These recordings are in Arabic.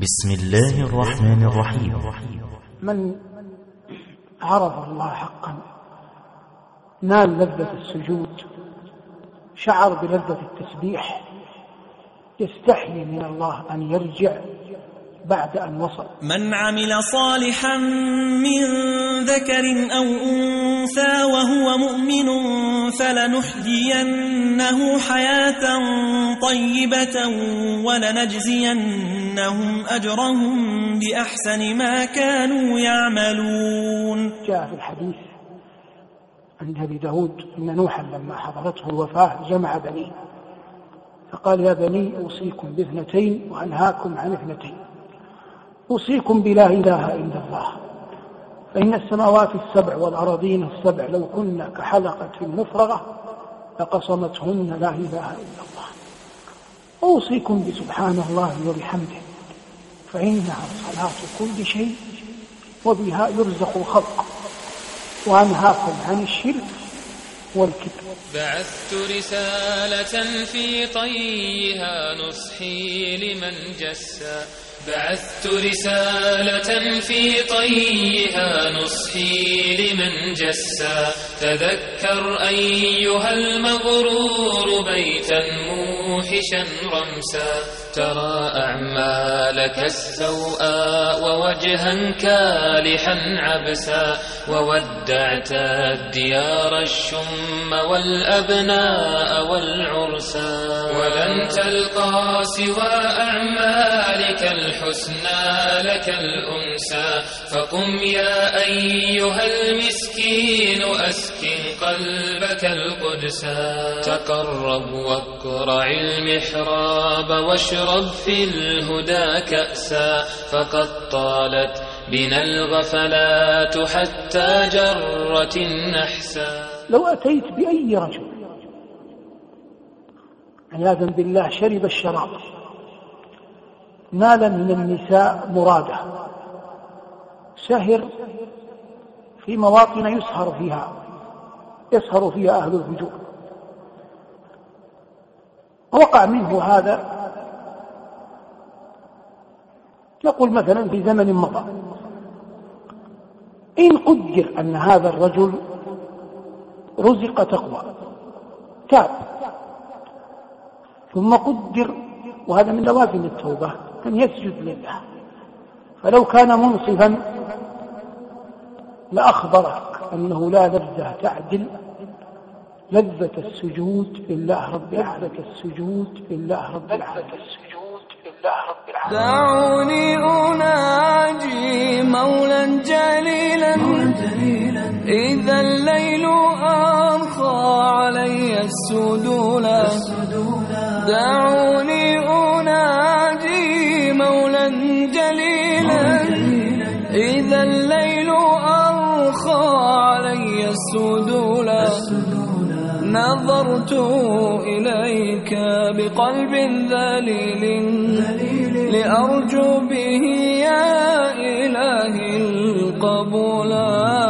بسم الله الرحمن الرحيم. من عرف الله حقا نال لذة السجود، شعر بلذة التسبيح، يستحي من الله أن يرجع بعد أن وصل. من عمل صالحا من ذكر أو أنثى وهو مؤمن فلنحيينه حياة طيبة ولنجزينهم أجرهم بأحسن ما كانوا يعملون. جاء في الحديث عند أبي داود أن نوحا لما حضرته الوفاة جمع بنيه فقال: يا بني أوصيكم باثنتين وأنهاكم عن اثنتين، أوصيكم بلا إله إلا الله، فإن السماوات السبع والأراضين السبع لو كن كحلقة مفرغة لقصمتهن لا إله إلا الله. أوصيكم بسبحان الله وبحمده فإنها صلاة كل شيء وبها يرزق الخلق، وأنهاكم عن الشرك والكبر. بعثت رسالة في طيها نصحي لمن جسى، بعثت رسالة في طيها نصحي لمن جسى. تذكر أيها المغرور بيتا موحشا رمسا، ترى أعمالك السوء ووجها كالحا عبسا، وودعت الديار الشم والأبناء والعرسا، ولن تلقى سوى أعمالك الحسنى لك الأنسى. فقم يا أيها المسكين أسكن قلبك القدسا، تقرب واقرع المحراب واشرب في الهدى كأسا، فقد طالت بنا الغفلات حتى جرت النحسا. لو أتيت بأي رجل عياذا بالله شرب الشراب، نال من النساء مراده، سهر في مواطن يسهر فيها أهل الفجور، وقع منه هذا نقول مثلا في زمن مضى، إن قدر أن هذا الرجل رزق تقوى تاب، ثم قدر، وهذا من لوازم التوبة، أن يسجد لله، فلو كان منصفا لأخبرك أنه لا لذة تعدل لذة السجود لله رب العالمين. السجود لله رب العالمين. دعوني أناجي مولا جليلا إذا الليل أرخى علي السدولا، دعوني أناجي مولا جليلا إذا الليل أرخى علي السدولا. نظرت إليك بقلب ذليل لأرجو به يا إلهي القبولا.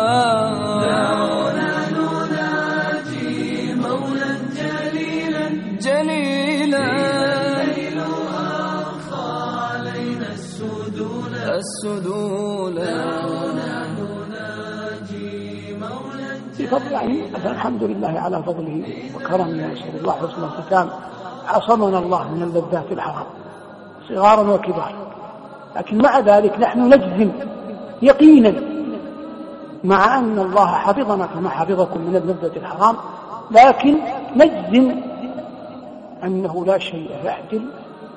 دعونا نناجي مولا جليلا الليل أرخى علينا السدولا. بفضل الحمد لله على فضله وكرمه، نسأل الله حسن الختام. عصمنا الله من اللذات الحرام صغارا وكبارا، لكن مع ذلك نحن نجزم يقينا مع أن الله حفظنا كما حفظكم من اللذة الحرام، لكن نجزم أنه لا شيء يعدل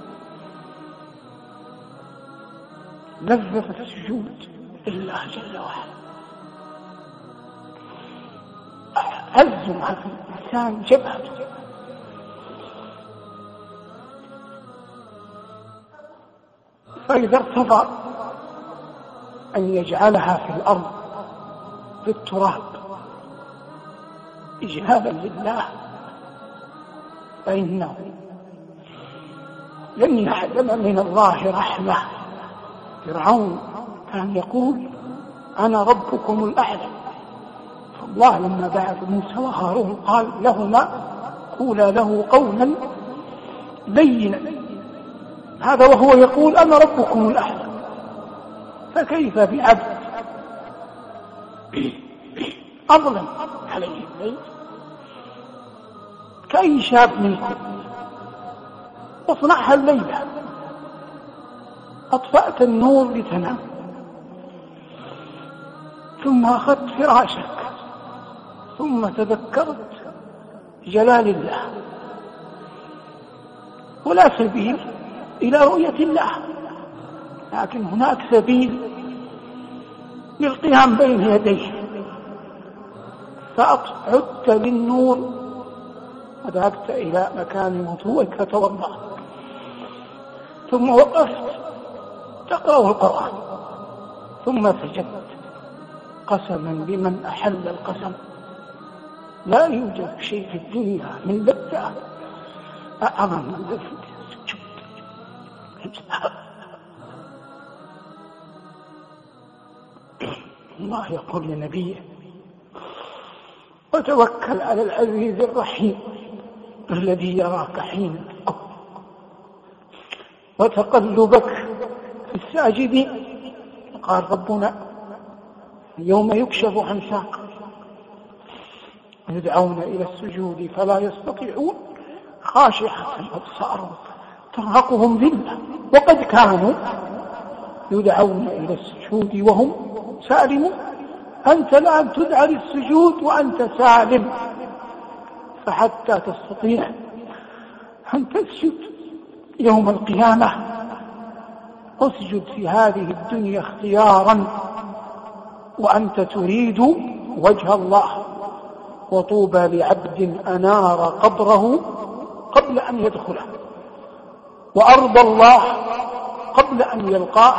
لذة السجود لله جل وعلا. هز مع الإنسان جبهته، فإذا ارتضى أن يجعلها في الأرض في التراب إجلالا لله فإنه لن يعلم من الله رحمة. فرعون كان يقول: أنا ربكم الأعلى، الله لما بعث موسى وهارون قال لهما: قولا له قولا لينا هذا وهو يقول أنا ربكم الأعلى. فكيف بعبد أظلم عليه الليل كأي شاب منكم واصنعها الليلة، أطفأت النور لتنام ثم أخذت فراشك ثم تذكرت جلال الله، ولا سبيل إلى رؤية الله، لكن هناك سبيل للقيام بين يديه، فعدت للنور وذهبت إلى مكان وضوءك فتوضأت، ثم وقفت تقرأ القرآن، ثم سجدت قسما بمن أحل القسم لا يوجد شيء في الدنيا من لذة أعظم من لذة السجود. الله يقول لنبيه وتوكل على العزيز الرحيم الذي يراك حين تقوم وتقلبك في الساجدين. قال ربنا يوم يكشف عن ساق يدعون إلى السجود فلا يستطيعون خاشعة أبصارهم ترهقهم ذلة وقد كانوا يدعون إلى السجود وهم سالمون. أنت الآن تدعى للسجود وأنت سالم، فحتى تستطيع أن تسجد يوم القيامة اسجد في هذه الدنيا اختيارا وأنت تريد وجه الله. وطوبى لعبد أنار قبره قبل أن يدخله وأرضى الله قبل أن يلقاه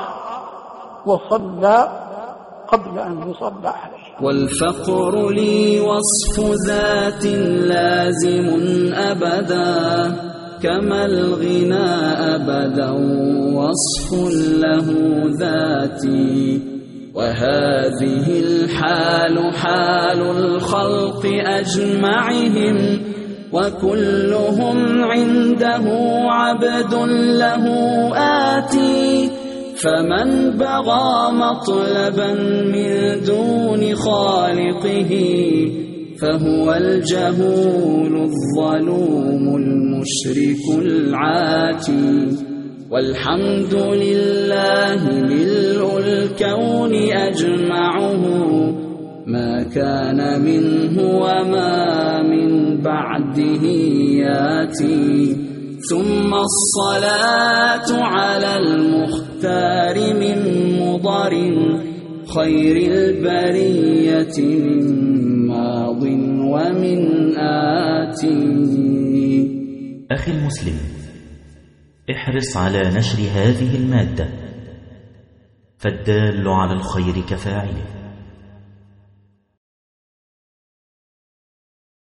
وصلى قبل أن يصلى عليه. والفقر لي وصف ذات لازم أبدا كما الغنى أبدا وصف له ذاتي. وهذه الحال حال الخلق أجمعهم وكلهم عنده عبد له آتي. فمن بغى مطلبا من دون خالقه فهو الجهول الظلوم المشرك العاتي. والحمد لله ملء الكون أجمعه ما كان منه وما من بعده ياتي. ثم الصلاة على المختار من مضر خير البرية من ماض ومن آتي. أخي المسلم، احرص على نشر هذه المادة، فالدال على الخير كفاعله.